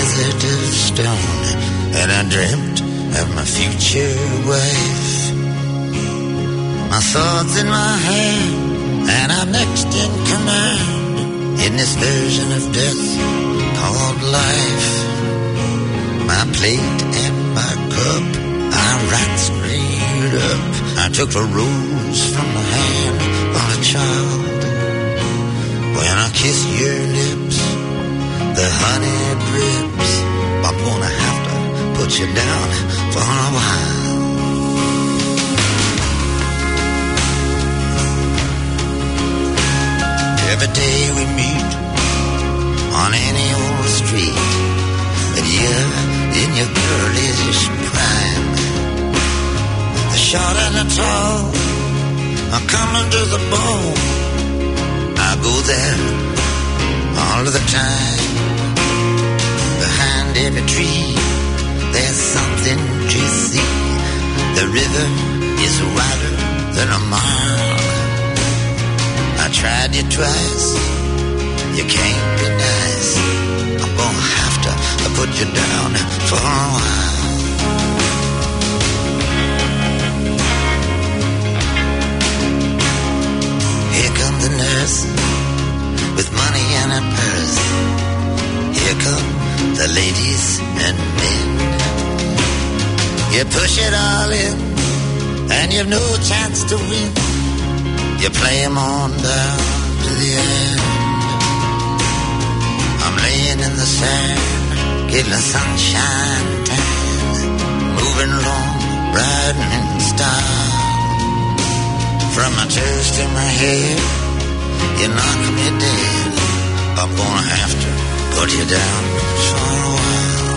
desert of stone, and I dreamt of my future wife. My thoughts in my hand, and I'm next in command in this version of death called life. My plate and my cup, I right straight up. I took a rose from the hand of a child. When I kiss your lips, the honey drips. I'm gonna have to put you down for a while. Every day we meet on any old street, and you're in your girlish prime. The short and the tall are coming to the ball. I go there all of the time. Behind every tree, there's something to see. The river is wider than a mile. I tried you twice, you can't be nice. I'm gonna have to put you down for a while. Here come the nurse with money in her purse. Here come the ladies and men. You push it all in, and you've no chance to win. You play 'em on down to the end. I'm laying in the sand, getting the sunshine tan, moving along, riding in style. From my toes to my head, you knock me dead. I'm gonna have to put you down for a while.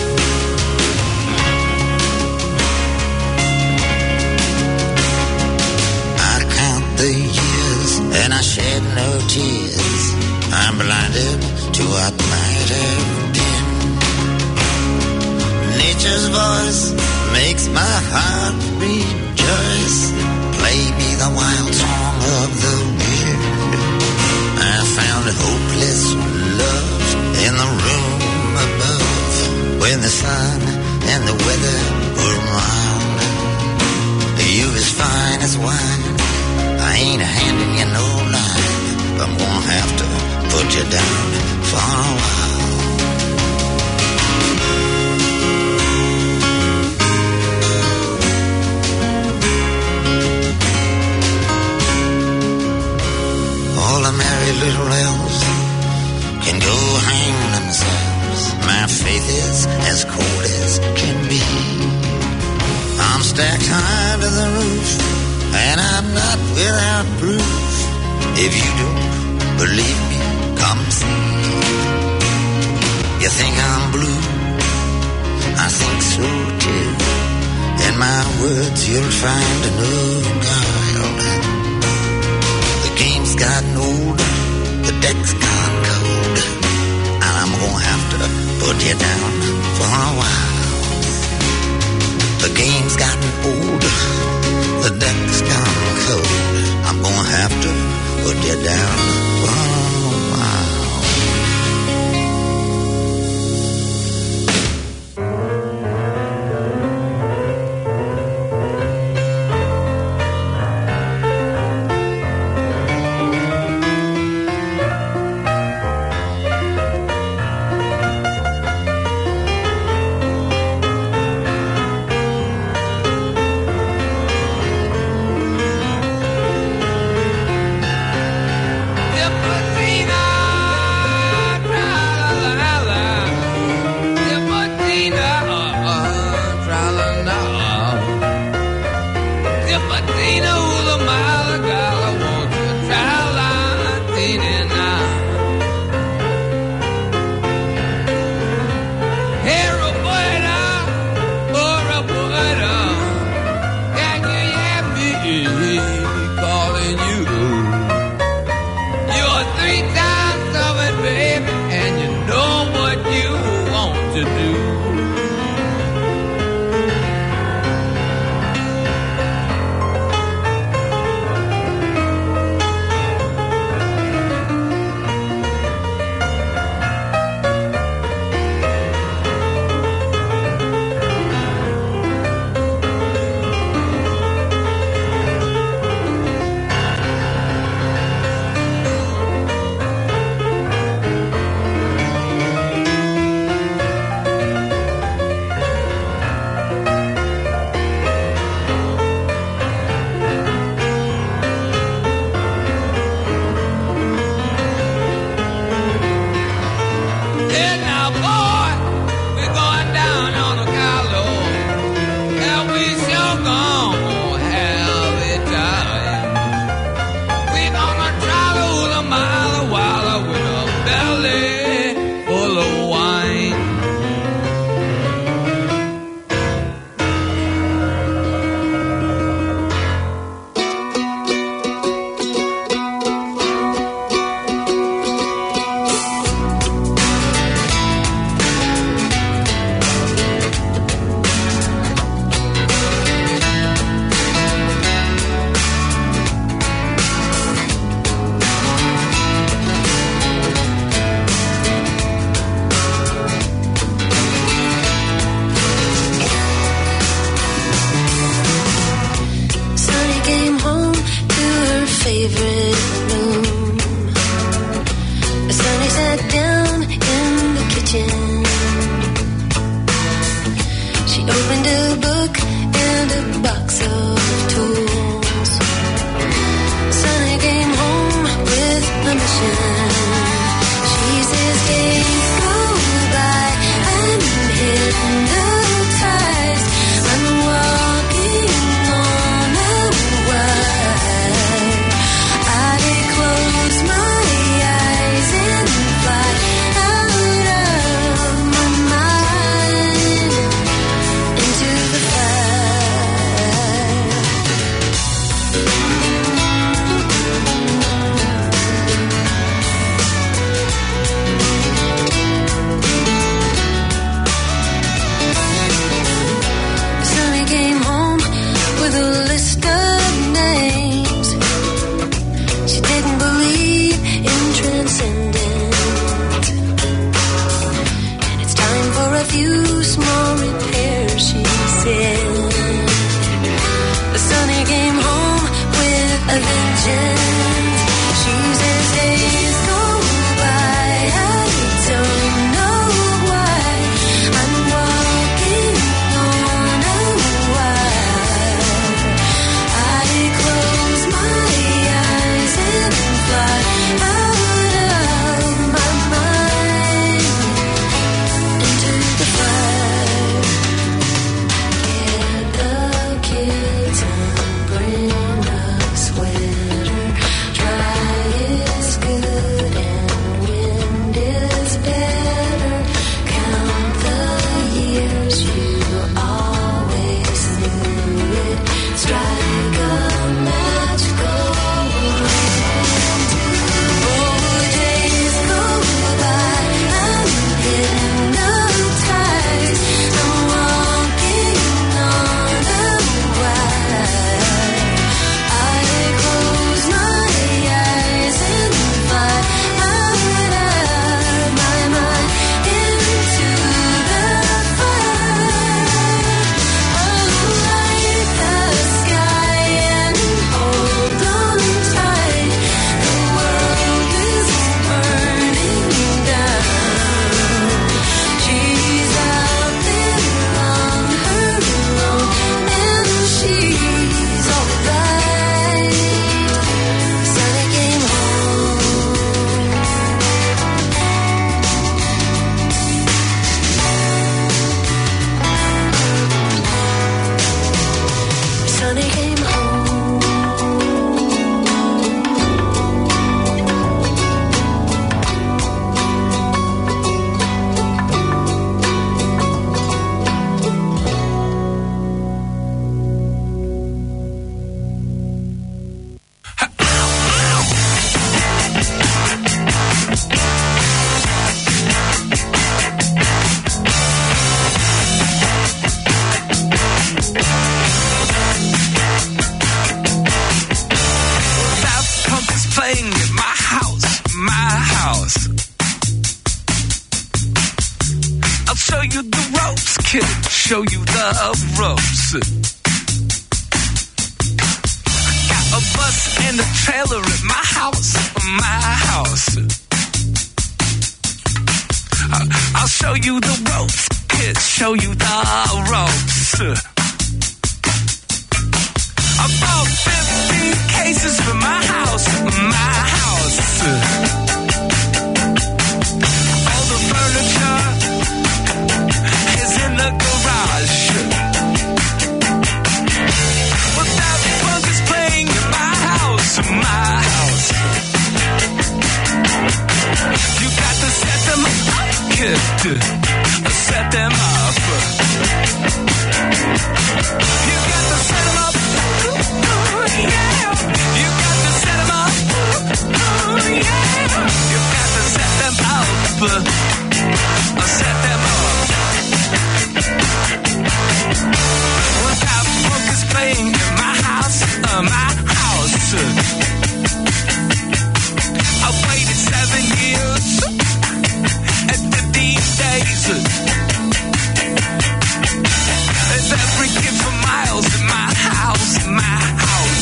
I count the years and I shed no tears. I'm blinded to what might have been. Nature's voice makes my heart rejoice. Play me the wild song of the wind. I found hopeless love in the room above, when the sun and the weather were mild. You as fine as wine, I ain't handing you no line. I'm gonna have to put you down for a while. All the merry little elves can go hang themselves. My faith is as cold as can be. I'm stacked high to the roof, and I'm not without proof. If you don't believe me, come see. You think I'm blue? I think so too. In my words you'll find no guile. The game's gotten old, the deck's gone cold, and I'm gonna have to put you down for a while. The game's gotten old, the deck's gone cold, I'm gonna have to put you down for a while. You put a few small repairs, she said. Sonny came home with a vengeance. She says days go by, I don't know why. I'm walking on a wire. I close my eyes and fly out of my mind into the fire. Get the kids and bring a sweater. Dry is good and wind is better. Count the years, you always knew it. Strike a match, go days go by, I'm hypnotized. I'm walking on a wire. I close my eyes and fly out of my mind into the fire. Light the sky and hold on tight. The world is burning down. She's out there on her own, and she's alright. Sonny came home. Sonny came home. That punk is playing at my house, my house. I'll show you the ropes, kid, show you the ropes. Got a bus and a trailer at my house, my house. I'll show you the ropes, kid, show you the ropes. I bought 15 cases for my house, my house. All the furniture is in the garage. But that punk is playing in my house, my house. You got to set them up, kid. Set them up. You got to set them up. Yeah. You got to set them up. Yeah. You got to set them up. Set them up. Well, that punk is playing in my house, my house. I waited 7 years and 15 days. There's every kid for miles in my house, my house.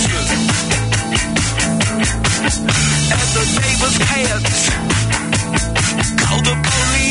And the neighbors can't call the police.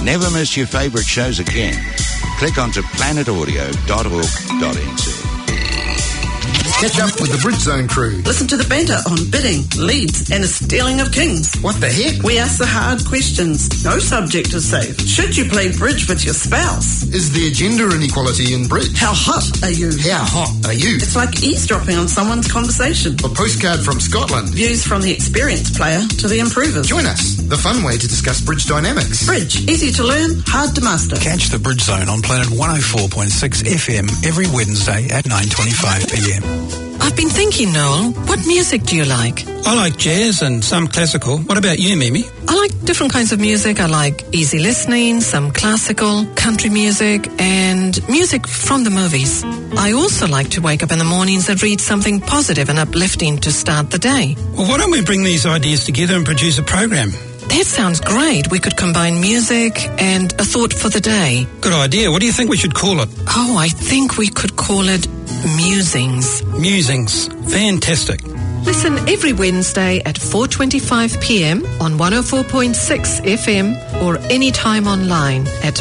Never miss your favourite shows again. Click onto planetaudio.org.nz. Catch up with the Bridge Zone crew. Listen to the banter on bidding, leads, and a stealing of kings. What the heck? We ask the hard questions. No subject is safe. Should you play bridge with your spouse? Is there gender inequality in bridge? How hot are you? How hot are you? It's like eavesdropping on someone's conversation. A postcard from Scotland. Views from the experienced player to the improvers. Join us. The fun way to discuss bridge dynamics. Bridge. Easy to learn, hard to master. Catch the Bridge Zone on Planet 104.6 FM every Wednesday at 9:25 p.m. I've been thinking, Noel, what music do you like? I like jazz and some classical. What about you, Mimi? I like different kinds of music. I like easy listening, some classical, country music, and music from the movies. I also like to wake up in the mornings and read something positive and uplifting to start the day. Well, why don't we bring these ideas together and produce a program? That sounds great. We could combine music and a thought for the day. Good idea. What do you think we should call it? Oh, I think we could call it Musings. Musings. Fantastic. Listen every Wednesday at 4:25 p.m. on 104.6 FM or anytime online at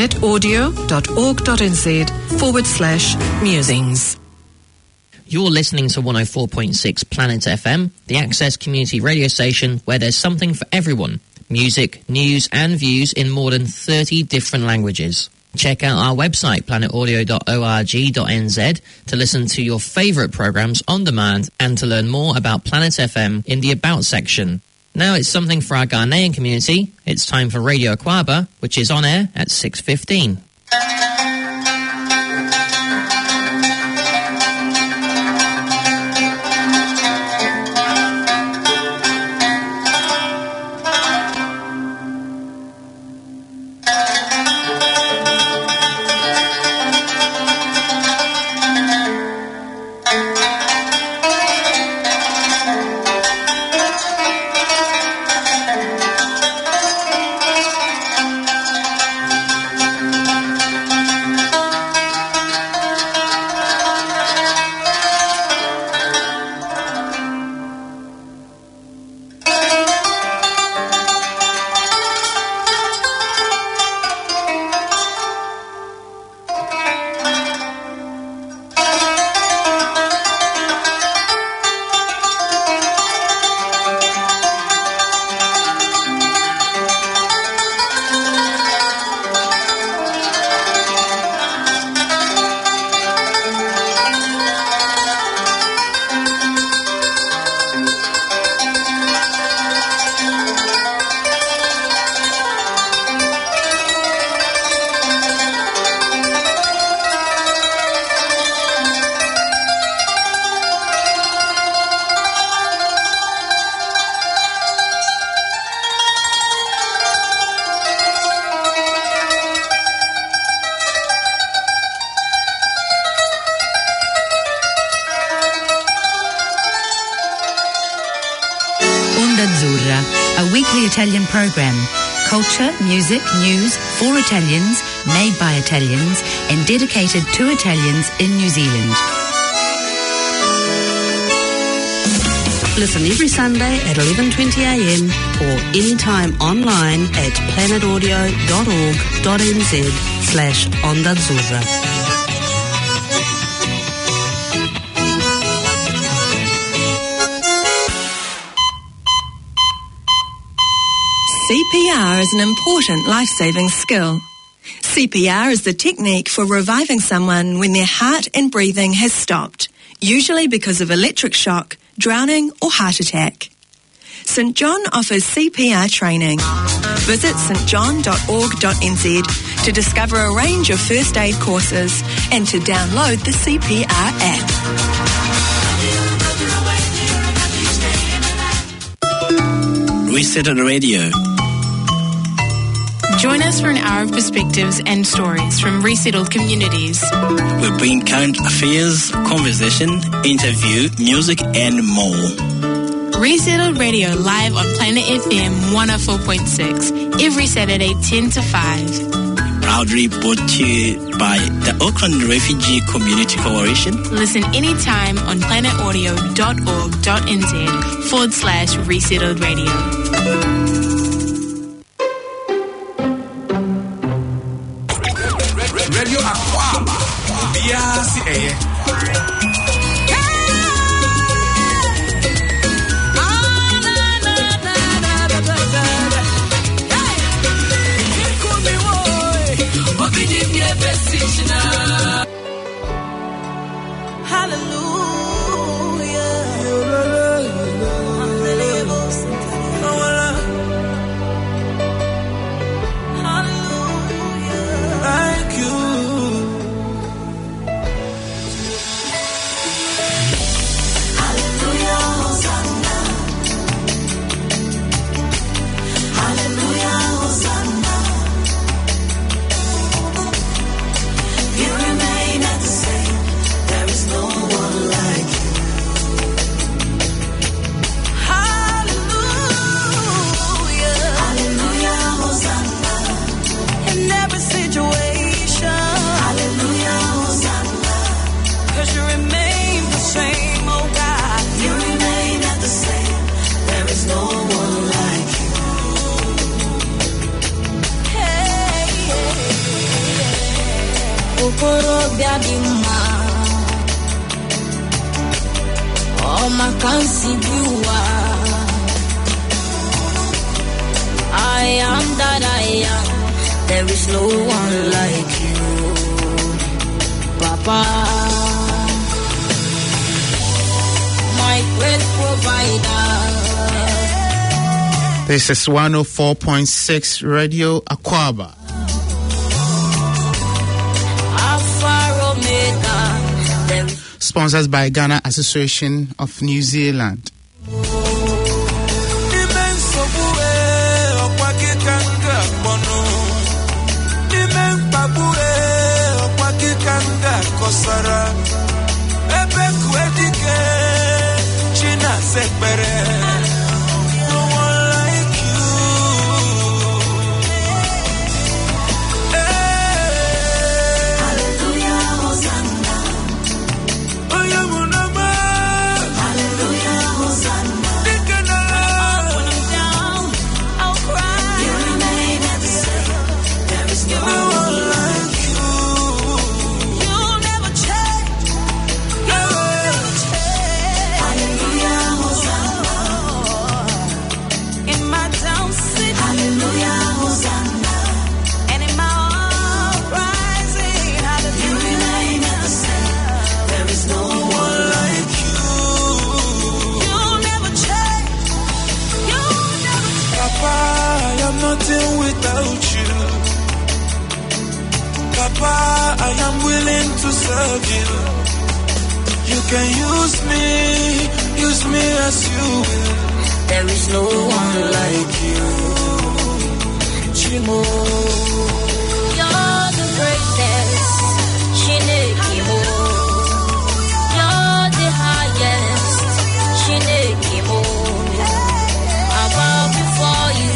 planetaudio.org.nz/musings. You're listening to 104.6 Planet FM, the Access community radio station where there's something for everyone. Music, news and views in more than 30 different languages. Check out our website, planetaudio.org.nz, to listen to your favourite programmes on demand and to learn more about Planet FM in the About section. Now it's something for our Ghanaian community. It's time for Radio Akwaba, which is on air at 6:15. Italian program. Culture, music, news for Italians, made by Italians, and dedicated to Italians in New Zealand. Listen every Sunday at 11:20 a.m. or anytime online at planetaudio.org.nz/Onda Azzurra. CPR is an important life-saving skill. CPR is the technique for reviving someone when their heart and breathing has stopped, usually because of electric shock, drowning or heart attack. St John offers CPR training. Visit stjohn.org.nz to discover a range of first aid courses and to download the CPR app. Resettled Radio. Join us for an hour of perspectives and stories from resettled communities. We bring current affairs, conversation, interview, music, and more. Resettled Radio live on Planet FM 104.6 every Saturday 10 to 5. Proudly brought to you by the Auckland Refugee Community Coalition. Listen anytime on planetaudio.org.nz/resettled radio. Yeah, see, I am that I am. There is no one like you, Papa. My great provider. This is 104.6 Radio Aquaba. Alpha Omega. Sponsored by Ghana Association of New Zealand. Without you, Papa, I am willing to serve you. You can use me as you will. There is no one like you, Chimo. You're the greatest, Chinekimo. You're the highest, Chinekimo. I bow before you.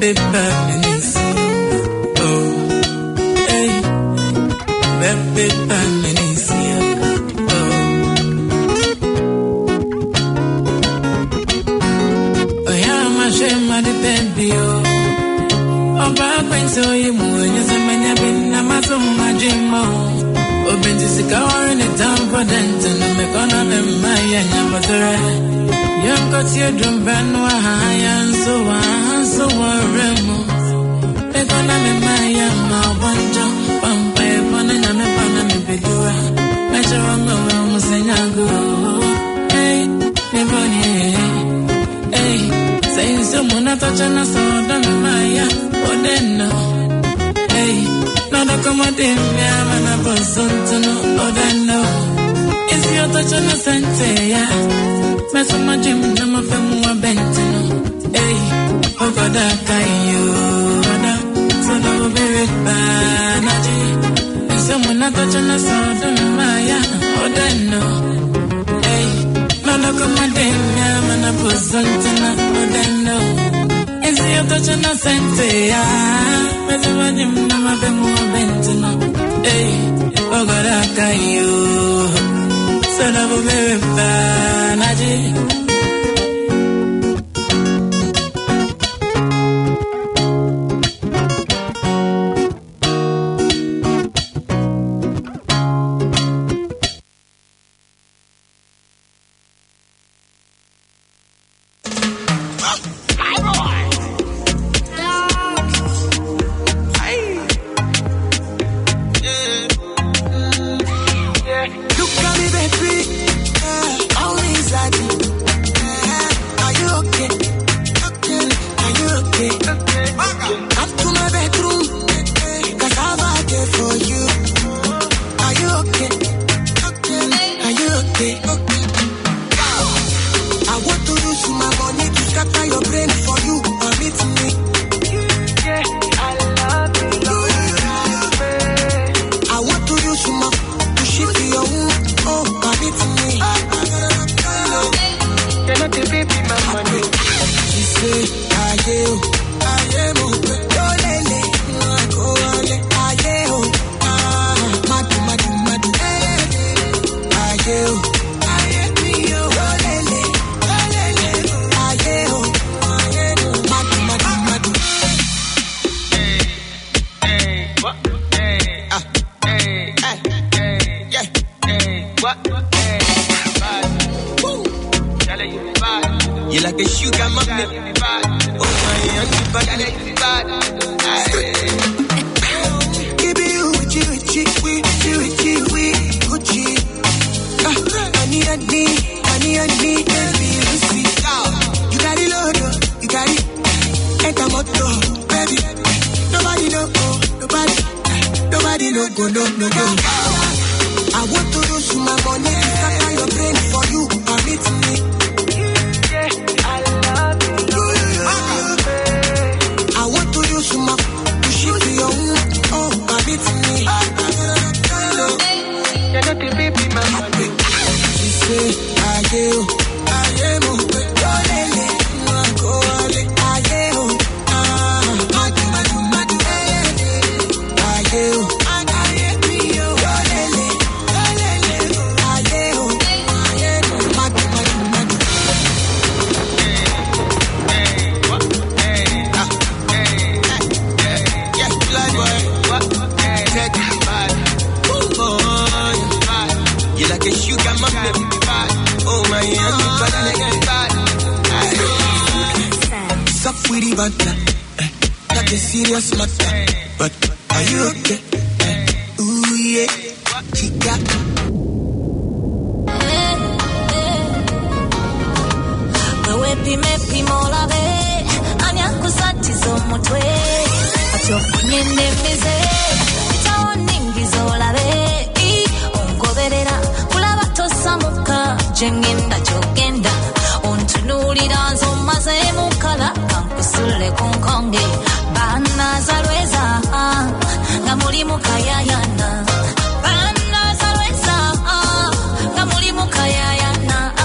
baby feminist. Oh, hey, baby feminist. Oh, yeah, my shame, my baby. Oh, back when so you move, you say, man, you've been a muscle, my dream. Oh, been to see car in the town for dance, and I'm gonna be my young but young got your drum band, and so remo. They're gonna be my young one jump, pump, and I'm a panama pedua. Measure on the room, sing a go. Hey, never, hey, saying someone I touch and I saw them, Maya, or then no. Hey, not a commodity, I'm a person to know, or then no. It's your touch on the center, yeah. Mess with my gym, I'm a family bentino. Hey, oh God, I can you. So don't be with Banaji. And someone not touching us out on Maya. Oh, then no. Hey, no, look at my damn, yeah, man, I put something up. Oh, then no. And see you touching us and say, ah, mess with my gym, I'm a family bentino. Hey, oh God, I can you. So don't be with Banaji.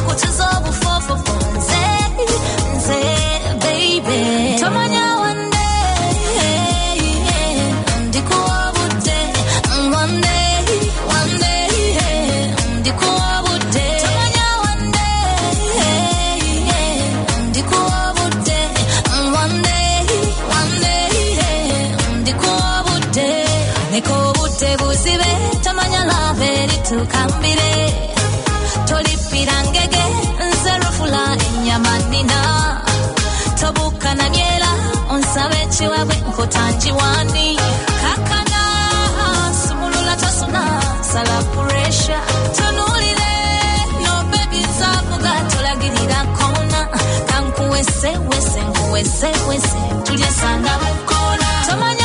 Tomanya one day Neko budde buzibe tamanya lave litukambire tolipirangege nze rufula ennyama nnina tobuka na myela onsabe kiwabwe nkotanjiwani kakana sumulula tosuna sala pressure tonulire no baby zavuga tolagirira kona kankuwese wese nkuwese wese tulyesanga mukona tomanya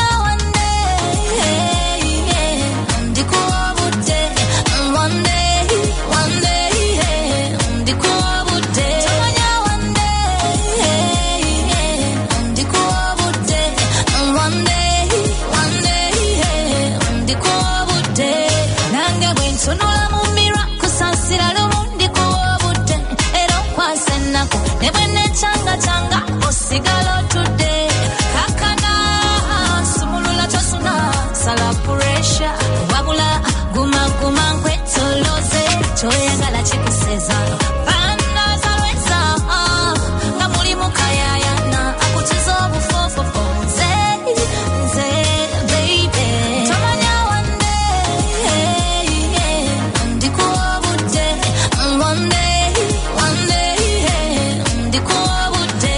changa osigalo today kakana sumulula tosuna sala pressure wabula guma kwetoloze choyagala chikuseza bana zalweza nga muli mukayayana akutiza obufofofo nze baby tomanya one day ndikuobudde one day ndikuobudde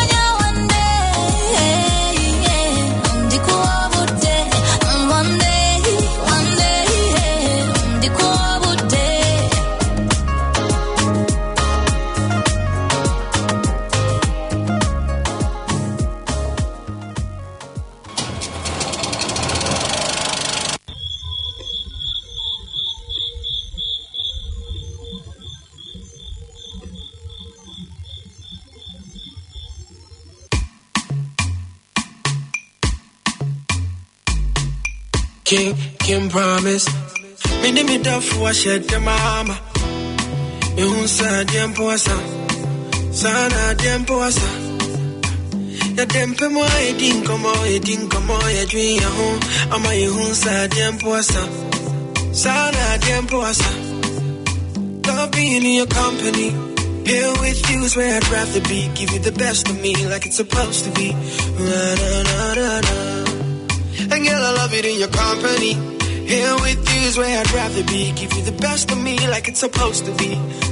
King promise. Me ni me dafu a shed the mama. Me unsa dempo asa. Sana dempo asa. Ya dempe mo edin komo ya dream ya home. Ama ye unsa dempo asa. Sana dempo asa. Love being in your company. Here with you is where I'd rather be. Give you the best of me like it's supposed to be. And girl, I love it in your company. Here with you is where I'd rather be. Give you the best of me like it's supposed to be.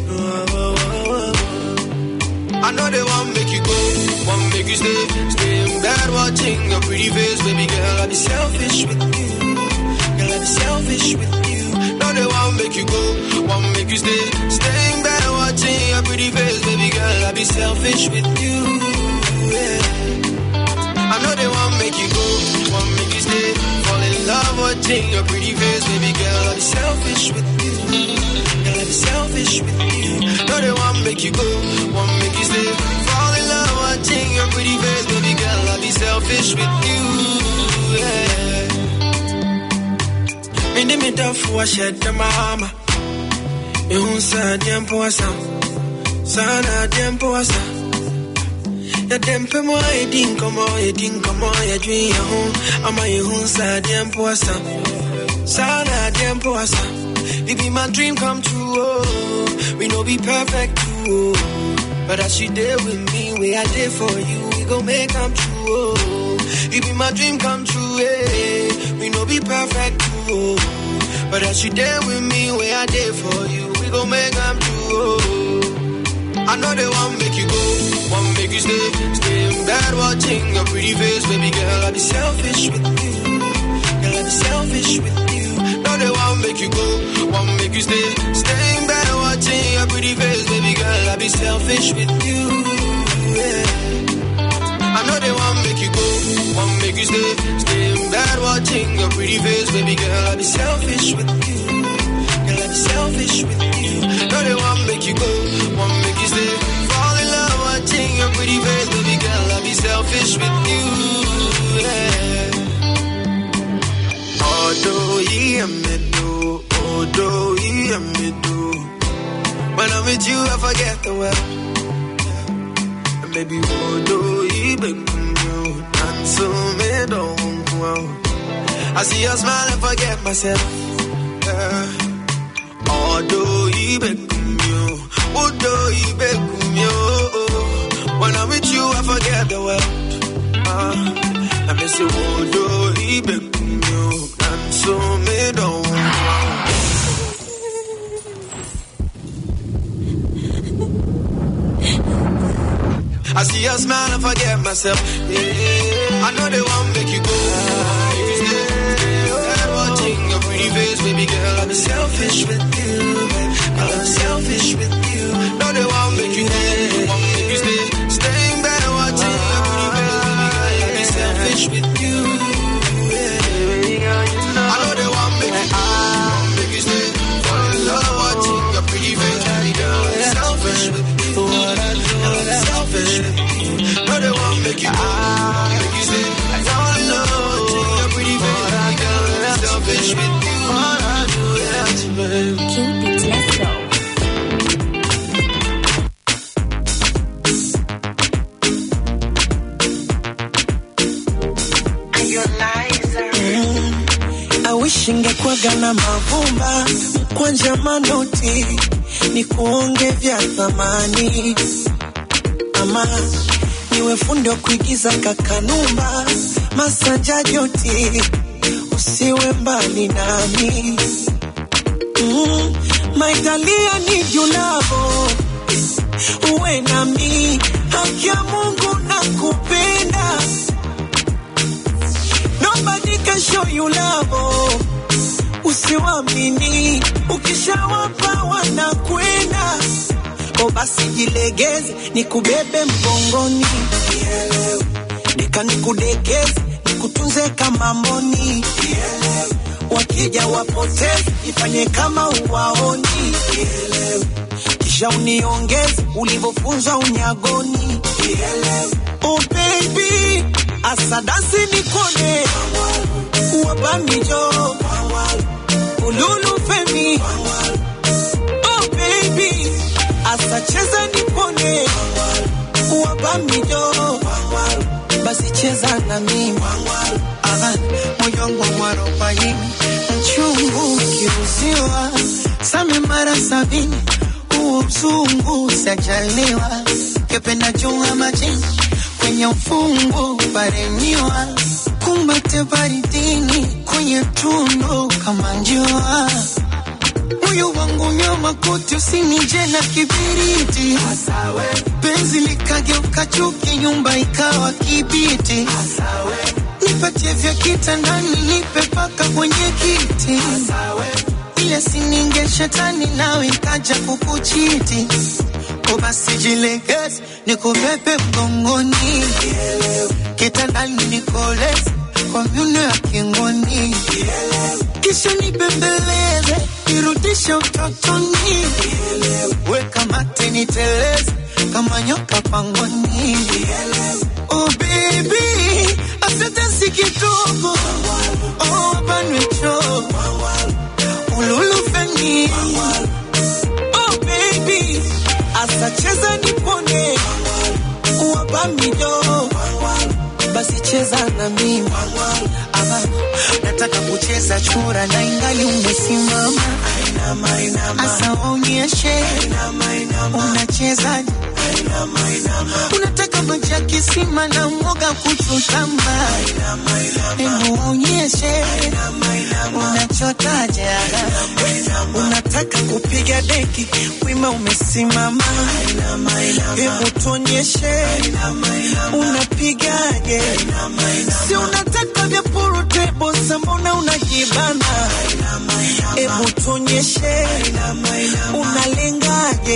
I know they won't make you go, won't make you stay. Stay in bed watching your pretty face. Baby girl, I'll be selfish with you. Girl, I'll be selfish with you. No, they won't make you go, won't make you stay. Stay in bed watching your pretty face. Baby girl, I'll be selfish with you. Yeah. I know they won't make you go, won't make you stay. Fall in love watching your pretty face. Baby girl, I'll be selfish with you. Girl, I'll be selfish with you. No, they won't make you go, won't make you stay. Fall in love watching your pretty face. Baby girl, I'll be selfish with you. Yeah. Me ni me dafu a shed the mama. Me unsa dempo asa. Sana dempo asa. Ya dempe mo edin komo ya dream ya home. Ama ye unsa dempo asa. Sana dempo asa. It be my dream come true, oh. We no be perfect too, oh. But as you there with me, where I did for you, we gon' make come true, oh. It be my dream come true, eh. We no be perfect too, oh. But as you there with me, where I did for you, we gon' make come true, oh. I know they won't make you go, won't make you stay. Stay in bed watching your pretty face. Baby girl, I'll be selfish with you. Girl, I'll be selfish with you. No, they won't make you go, won't make you stay. Stay in bed watching your pretty face. Baby girl, I'll be selfish with you. Yeah. I know they won't make you go, won't make you stay. Stay in bed watching your pretty face. Baby girl, I'll be selfish with you. Girl, I'll be selfish with you. No, they won't make you go, won't make you stay. Fall in love watching your pretty face. Baby girl, I'll be selfish with you. Yeah. Although you me do, although you me do. When I'm with you, I forget the world. And maybe although you be you, and so me don't go. I see your smile and forget myself. Although you be you, although you be you. When I'm with you, I forget the world. I miss you, although you be you. your smile and forget myself. Yeah. I know they won't make you go. I'm watching your pretty face, baby girl. I'm selfish with you, babe. I'm selfish with you. No, they won't make you stay. Won't make you stay. Staying better watching your pretty face, baby girl. I'm selfish with you. I know they won't make you stay. Fall in love watching your pretty face, baby girl. I'm selfish with you. I'm selfish with you. No, they won't make you go. Make you stay. Fall in love watching your pretty face, baby girl. I'm selfish with you. Cupid, let's go. I wish ingekuwaga na mavumba kwanja manoti ni kuonge vya thamani, ama niwe fundi wa kuigiza kakanumba masanja joti usiwe mbali nami. My Dalia need you love, uwe nami, haki ya Mungu nakupenda. Nobody can show you love, usiwamini, ukishawapa wanakwenda. O basi jilegeze, nikubebe mgongoni, nika nikudekeze, nikutunze kama mboni. Wakija wapoteze, ifanye kama uwaoni. Kisha uniongeze, ulivofunzwa unyagoni. Oh baby, asadasi nikone, uwabamijo, ululu femi. Oh baby, asacheza nikone, uwabamijo, basi cheza na mimi. Moyo wangu mwarobaini, mchungu kiuziwa, same mara 70, huo mzungu sajaliwa. Kependa chunga majini, kwenye ufungu paremiwa. Kumbate baridini, kwenye tundu kama njua. Moyo wangu nyoma kuti, usinije na kibiriti. Penzi likageuka chuki, nyumba ikawa kibiti. Nipatie vya kitandani, nipe paka kwenye kiti. Ile sininge shetani nawe ikaja kukuchiti. O basi jilegeze, nikubebe mgongoni. Kitandani nikoleze, kwa miuno ya kingoni. Kisha nibembeleze, nirudishe utotoni. Weka mate niteleze, kama nyoka pangoni. Oh baby, asante si kidogo. Oh banwecho, ululu feni. Oh baby, asacheza nipone, uwabamido, basi cheza na mimi. Ama nataka kucheza chura na ingali umesimama. Asa onyeshe, unacheza. Unataka maji ya kisima na mwoga kututamba. Hebu onyeshe, unachotaje. Unataka kupiga deki, wima umesimama. Hebu tuonyeshe, unapigaje. Si unataka vya purutebo, mbona unajibana. Hebu tuonyeshe, unalengaje.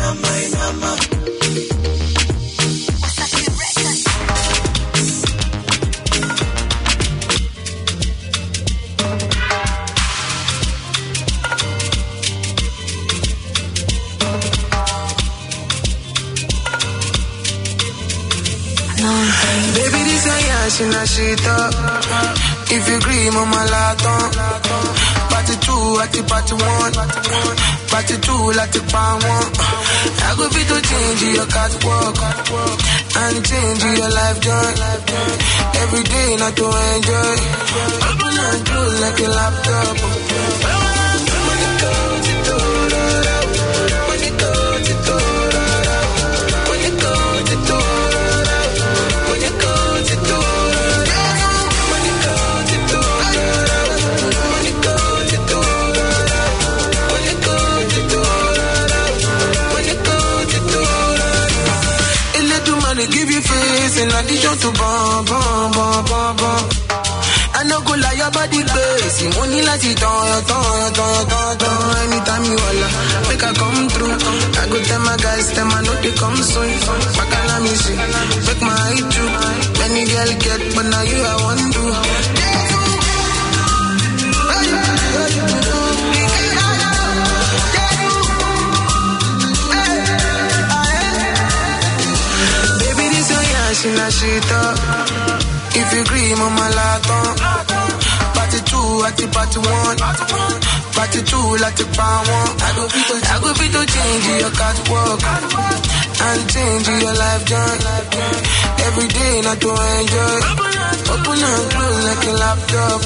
Baby, this a yash in a shit up. If you agree, mama laton. Party 2 at the party 1. Party 2 like the pan 1. I go fit to change your catwalk and change your life joy. Every day not to enjoy. Open and close like a laptop. Give you decision to bomb. I no go lie, your body crazy. Money like it on. Anytime you holla, make I come through. I go tell my guys, them I know they come soon. Bacala me see, make my eye too. Many girl get, but now you I want to. Baby, this your yash in a shit up. If you agree, mama laton. Party 2 at the party 1. Party 2 like the power 1. I go fit to change your catwalk and change your life joy. Every day not to enjoy. Open and close like a laptop.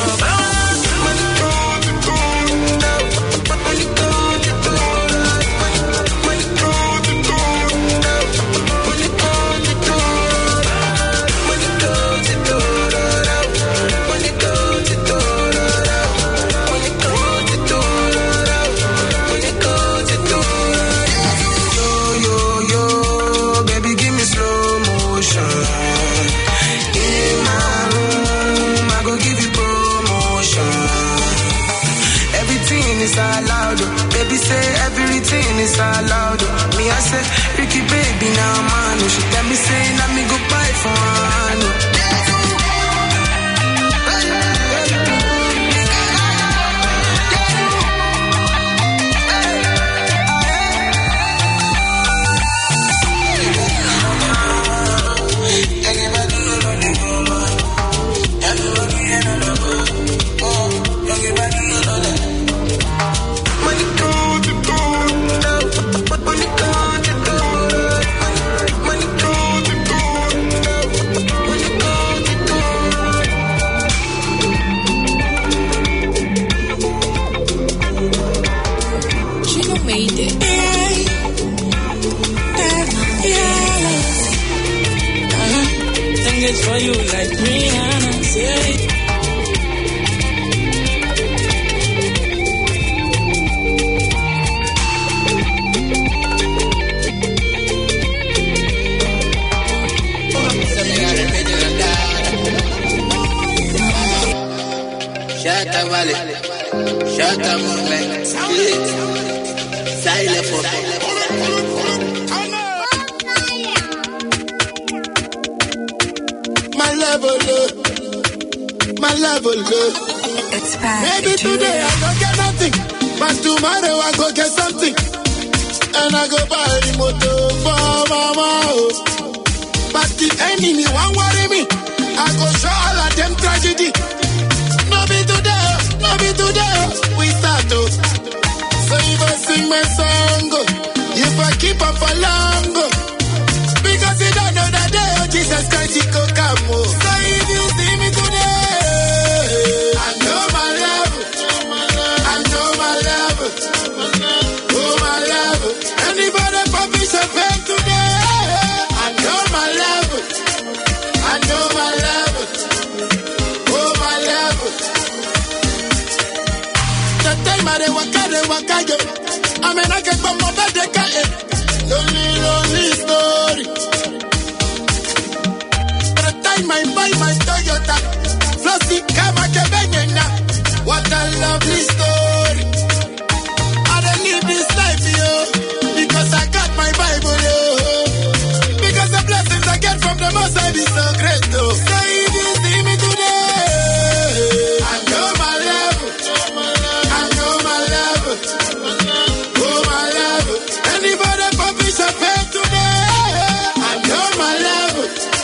Allowed, baby say everything is allowed. Me I say Ricky baby now man, she tell me say let me go buy for her. It's for you like Rihanna say. Shut up, Valley. Shut up, Moonlight. Silent for my level low. It's back. Maybe today I don't get nothing, but tomorrow I go get something. And I go buy the motor for mama. But the enemy won't worry me. I go show all of them tragedy. No be today, we start to. So if I sing my song, if I keep up for long, because you don't know that day, oh Jesus Christ, he go come. So if you see me today, I know my level. Oh my level. Anybody popping champagne today, I know my level. Oh my level. The time I waka yo. I mean I get from my bed they can't. Lonely story. The time I buy my Toyota, flossy kama kebenyena. What a lovely story. I don't live this life, yo, because I got my Bible, yo. Because the blessings I get from the Most High be so great, though. So if you see me today, I know my level. Oh my level. Anybody popping champagne today, I know my level.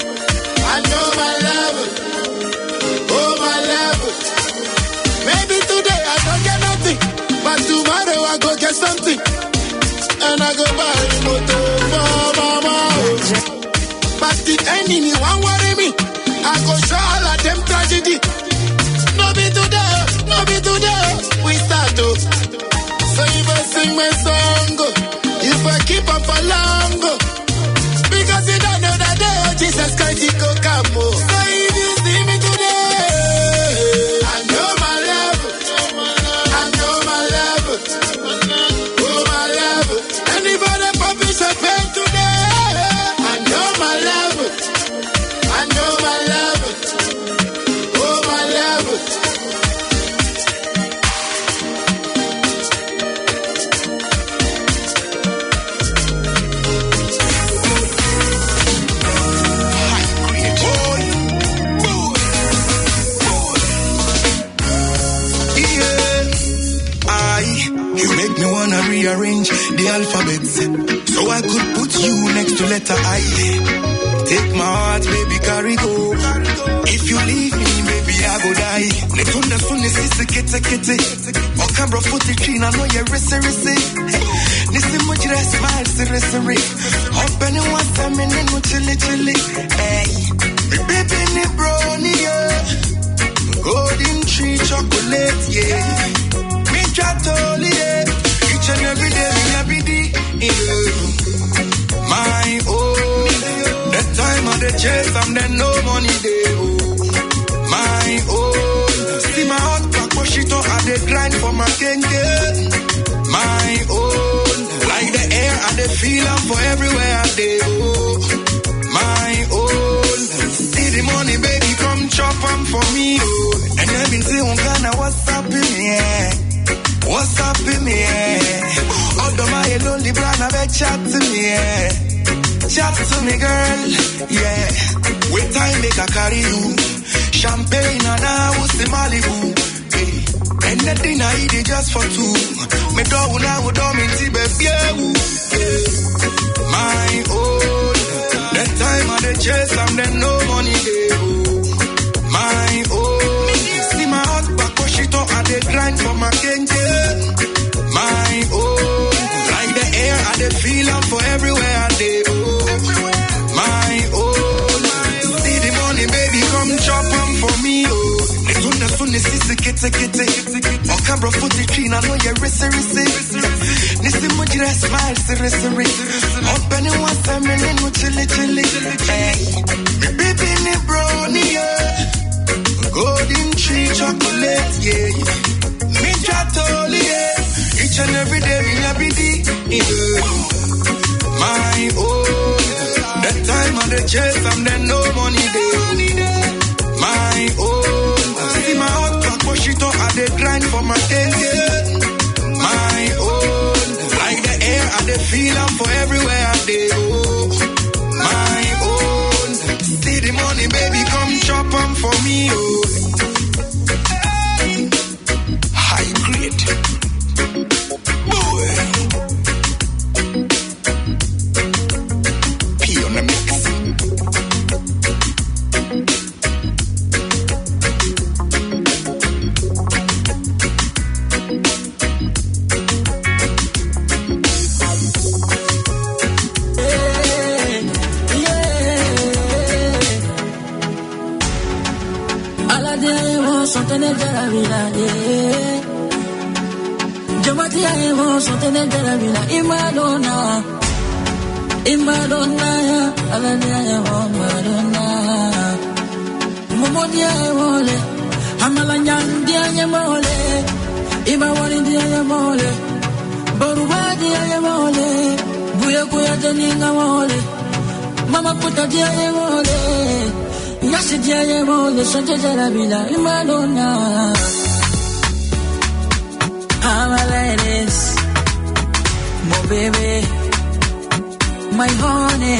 Oh my level. Maybe today I don't get nothing, but tomorrow I go get something. And I go buy the motor for mama. But the enemy won't worry me. I go show all of them tragedy. No be today, we start to. So if I sing my song, if I keep up for long, because you don't know that day, oh Jesus Christ, he go come. So if you see me today, I know my level. Oh my level. Anybody popping You make me wanna rearrange the alphabet so I could put you next to letter I. Take my heart, baby, carry go. If you leave me, baby, I go die. Netunda sunni sisi kete kete. Okambro futi trina no ye rese rese. Nisi mujire smile siri siri. Open it once time and then chili chili. Hey, me baby ni brownie yeah. Golden tree chocolate yeah. Me chatoli yeah. Each and every day, yeah. My own. That time of the chase, I'm then no money day. Oh. My own. See my heart back, push it up, I dey grind for my kenge. My own. Like the air, I dey feel am for everywhere I dey. Oh. My own. See the money, baby, come chop am for me. Oh. And I've been saying, Ghana, what's up in here? What's up in here? Although my lonely brand, I bet chat to me, yeah. Chat to me, girl, yeah. Wait time make I carry you. Champagne and I was the Malibu. Hey. And the dinner I eat it just for two. Me dog now would do me baby. My own. That time of the chase, I'm then no money day. My own. See my heart back, push it up, I dey grind for my kenge. My own. Like the air, I dey feel am for everywhere I dey. My own. See the money, baby, come chop am for me. Netunda sunni sisi kete kete. Okambro futi trina no ye rese rese. Nisi mujire smile siri siri. Open it once time and then chili chili. Hey, me baby ni brownie yeah. Golden tree chocolate yeah. Me chatoli yeah. Each and every day me happy yeah. My own. That time of the chase, I'm then no money day. My own. See my heart back, push it up, I dey grind for my kenge. My own. Like the air, I dey feel am for everywhere I dey. My own. See the money, baby, come chop am for me. High grade. Boy. On the mix. Madonna, Alania, Madonna, Momodia, Mole, Hamalanyan, Dia Mole, Imawani, Dia Mole, Boruba, Dia Mole, Buyakuya, Janinga Mole, Mama Puta, Dia Mole, Yasi, Dia Mole, Santa Jarabila, Madonna, Hamalanes, Mo baby. My honey,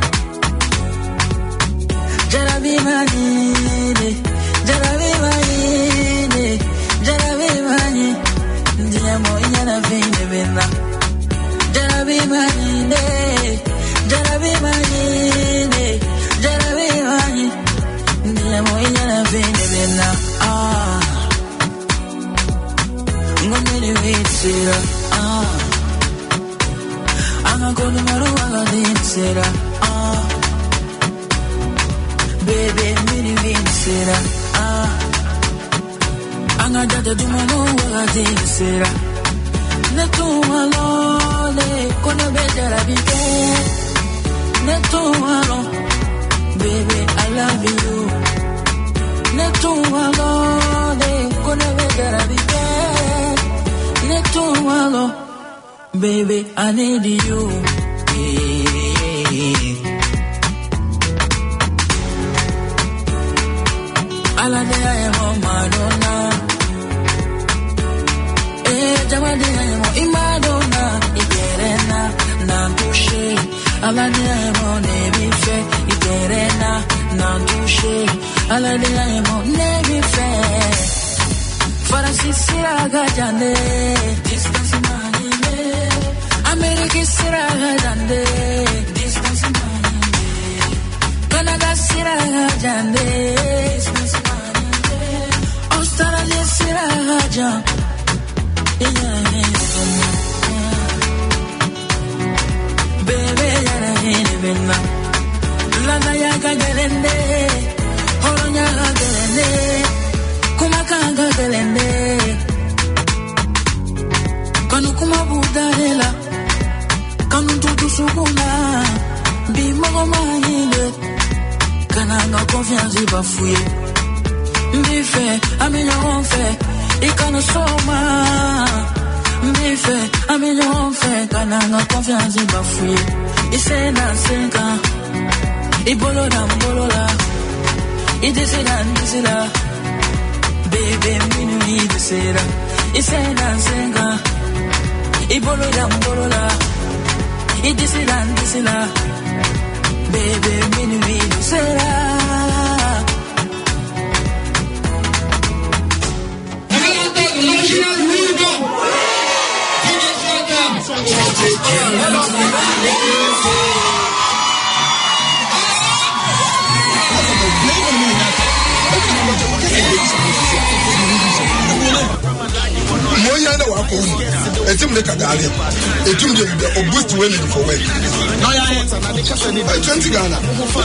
Jarabi Mani, Jarabi Mani, Jarabi Mani, Diamo Yana Vina, Jarabi Mani, Jarabi Mani, Jarabi Mani, Diamo Yana Vina. Ah, Ngomini Vitsira, ah. I'm gonna maruaga dinsera, ah. Baby, mini vinsera, ah. Anga dada du maruaga dinsera. Ne tu malone, kona bedera bite. Ne tu malone, baby, I love you. Ne tu malone, kona bedera bite. Ne tu malone. Baby, I need you. Alade I am on Madonna. Jamadi I am on Madonna. Igerena, Nantushe. Alade I am on Nebife. Igerena, Nantushe. Alade I am on Nebife. Farasisira gajande, distance manile. America sira gajande, distance manile. Canada sira gajande, distance manile. Australia sira gajande. Baby, yana hini binna. Lana ya gagelende, horonya gagelende, kumaka gagelende. Kanu kuma budahela, kanu tutu sukuna, bimogo mahile, kananga confiance bafouye. Mbife, amignon fait, ikano soma. Mbife, amignon fait, kananga confiance bafouye. Isena senka, ibolola mbolola, idesela, baby minui desera. Isena senka, ibolola mbolola, idesela, baby minui desera. Moya na wako etim de kagale etim de boost women for work no ya 20 Ghana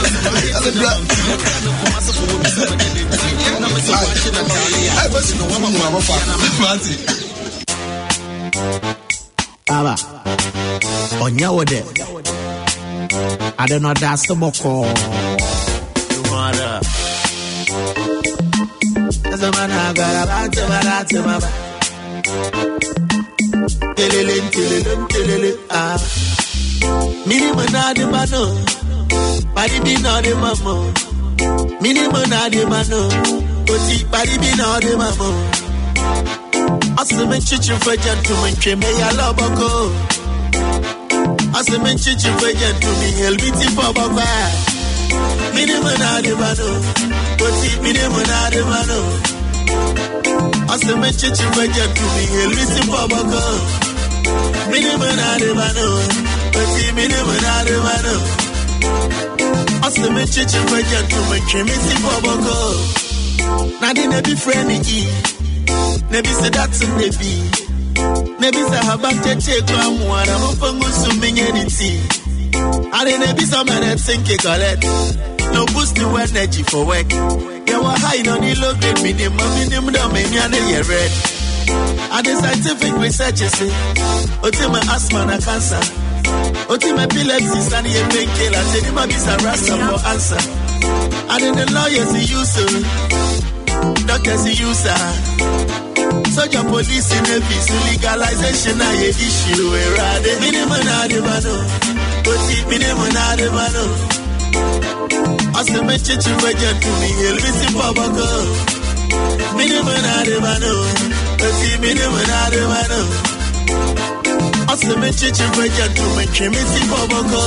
I was no woman mama fa Aba onya wode I don't know that's the boko Zamana gara baba Telele ah Mini manade mano Pari bi no de mamo Mini manade mano Oti pari bi no de mamo Aseme chichi for gentlemen cheme ya loboko Aseme chichi for gentlemen helbiti for baba Mini manade mano Oti mini manade mano Aseme chichi for gentlemen helbiti for baba Mini manade mano Oti mini manade mano Aseme chichi for gentlemen cheme for baba Nadi nebi friend e Nebi se that's nebi Nebi se habate kwa mwana Mpongu suminyeniti Ade nebi sa mene think collect No boost the energy for work Yeah wa high no ni low grade minimum da meni ane ye red Ade scientific research say Otima asthma na cancer Otima epilepsy sani ye painkiller Teni ma bisa rasta for answer Ade the lawyers use doctors use Soldier police in the peace legalization a issue erade minimum adibano oti minimum adibano aseme chichi budget to me elvisi babako minimum adibano oti minimum adibano aseme chichi budget to me chemisi babako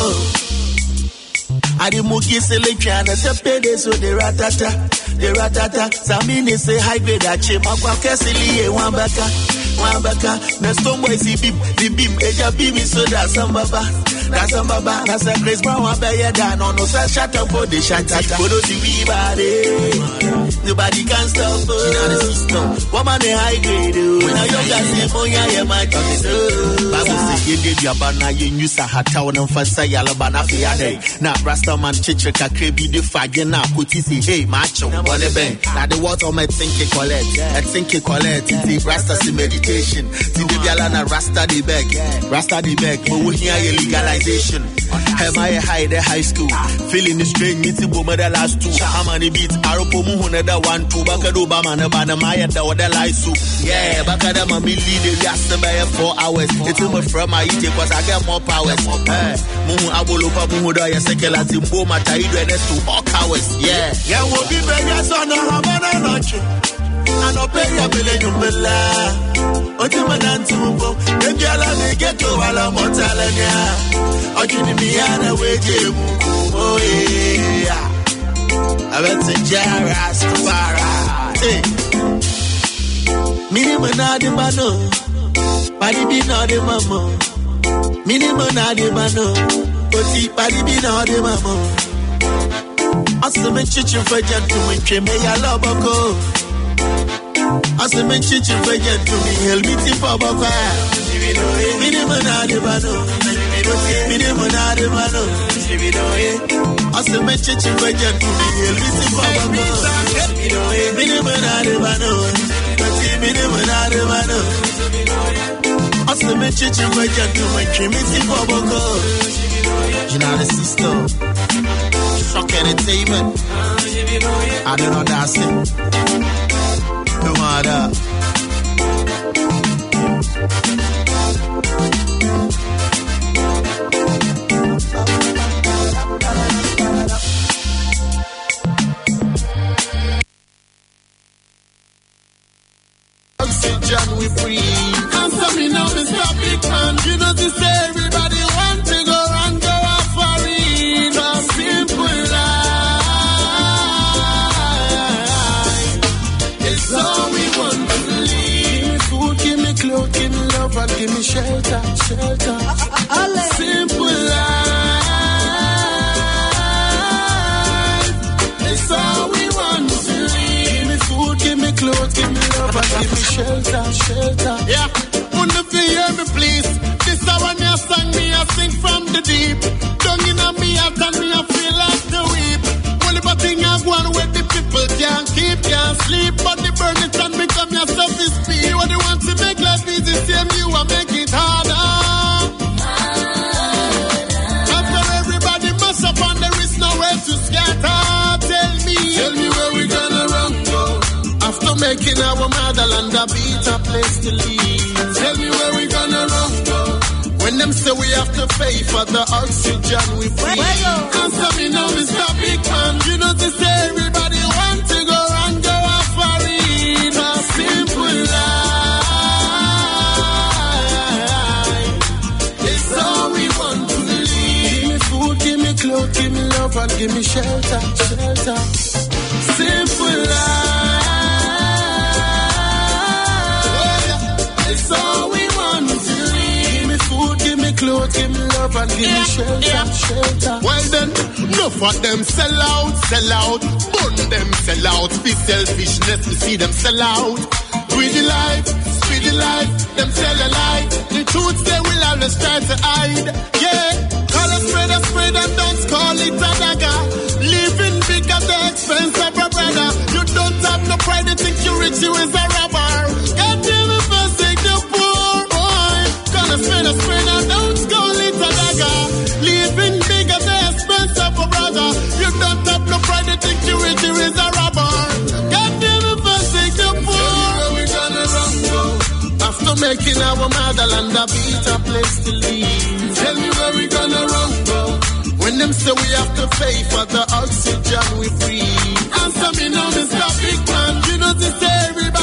Adimuki selection na sepede so the ratata Samini say high grade ache makwa kesili wambaka na stone boy si bim eja bim so da sambaba that's a Chris Brown abaya da no say shut up for the shatata for those we body nobody can stop in the system woman high grade na yoga say moya ya my Bible say you did your bana you use a hata on fasa yala bana fiade na rasta man chiche ka krebi de fage na kuti say hey macho bone ben na the water me think collect the rasta see meditation see the biala na rasta the beg but we hear legalization am I high school feeling the strain me to bo the last two how many beats aropo mu hunada 1 2 baka do ba man ba na my da wada light soup yeah baka da ma me lead the rasta by 4 hours it's my from my eat cause I get more powers mu abolo pa mu do ya sekela timbo mata ido next to all cowards yeah wo bi be so no habana noche ano pe ya bele nyumbela otimananti mbo ebi ala me geto wala motalania ojuni mi ana wejebu oh yeah abete jara stara Minimum na the mano. Padi be na the mama. Minimum na the mano. Oti padi be na the mama. Aseme chichi for gentlemen, cheme ya loboko. Aseme chichi for gentlemen, help me tip up a fire. Minimum na the mano. Minimum na the mano. Aseme chichi for gentlemen, help me tip up a fire. Minimum na the mano. Minimum na the mano. Aseme chichi for gentlemen, cheme tip up a fire. You know the system. Shock entertainment. I don't know that's it. No matter. Oxygen we breathe. Answer me now, Mr. Big Man. You know this everybody want to go and go out for it. A simple life. It's all we want to live. Give me food, give me clothes, give me love, and give me shelter, shelter. Simple life. It's all we want to live. Give me food, give me clothes, give me love, and give me shelter, shelter. Yeah, wonder if you hear me, please. This hour me a song, me a sing from the deep. Down in a me heart and me a feel like the weep. Only but thing I want where the people can't keep, can't sleep. But the burn it and become your self-esteem. What they want to make life easy, same you and make it harder. After everybody mess up and there is nowhere to scatter. Tell me where we gonna run go. After making our motherland a better place to live. Tell me where we gonna run go. When them say we have to pay for the oxygen we breathe. Answer me now, Mr. Big Man. You know this everybody want to go and go out for it. A simple life. It's all we want to live. Give me food, give me clothes, give me love, and give me shelter, shelter. Simple life. It's all we want to live. Give me food, give me clothes, give me love, and give me shelter, shelter. Well then, enough of them sell out, sell out. Burn them sell out. Be selfishness, we see them sell out. Greedy life, speedy life, them tell a lie. The truth they will always try to hide. Yeah, call a spread and don't call it a dagger. Living big at the expense of a brother. You don't have no pride, you think you rich, you is a robber. God damn it, first take the poor boy. Call a spread and don't call it a dagger. Living big at the expense of a brother. You don't have no pride, you think you rich, you is a robber. God damn it, first take the poor. Where we gonna run go? After making our motherland a better place to live. Tell me where we gonna run go. When them say we have to pay for the oxygen we breathe. Answer me now, Mr. Big Man. You know this everybody